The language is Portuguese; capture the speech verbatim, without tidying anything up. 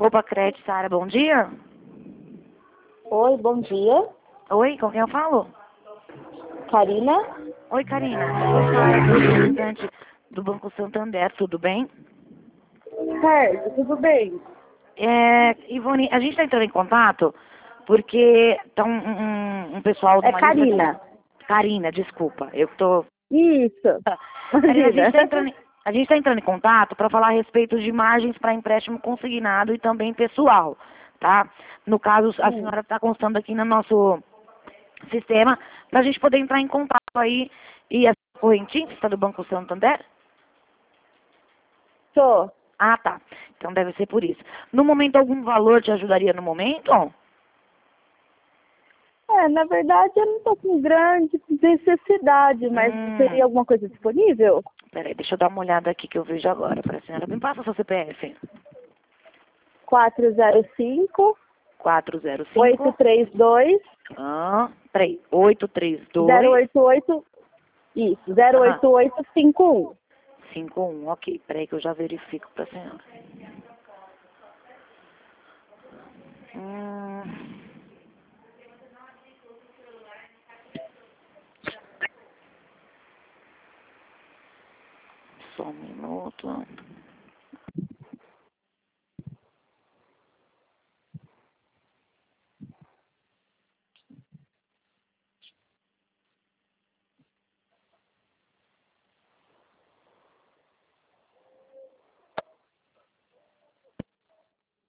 Opa, Crédito, Sara, bom dia. Oi, bom dia. Oi, com quem eu falo? Karina? Oi, Karina. Eu sou Sara, representante do Banco Santander, tudo bem? Certo, tudo bem. É, Ivone, a gente está entrando em contato porque tá um, um, um pessoal de É uma lista de... Karina. Karina, desculpa, eu tô... Isso. Karina, a gente Imagina. está entrando, em- a gente tá entrando em contato para falar a respeito de margens para empréstimo consignado e também pessoal, tá? No caso, a Hum, senhora está constando aqui no nosso sistema para a gente poder entrar em contato aí. E a correntista do Banco Santander? Tô. Ah, tá. Então deve ser por isso. No momento, algum valor te ajudaria no momento? É, na verdade eu não tô com grande necessidade, mas Hum, seria alguma coisa disponível? peraí, deixa eu dar uma olhada aqui que eu vejo agora para a senhora. Me passa seu C P F. quatro zero cinco, quatro zero oito cinco. três dois, Ah, peraí. oito três zero dois. oito oito, isso, zero Ah, oito oito cinco um. cinco um. Ok, peraí que eu já verifico para a senhora. Hum, só um minuto.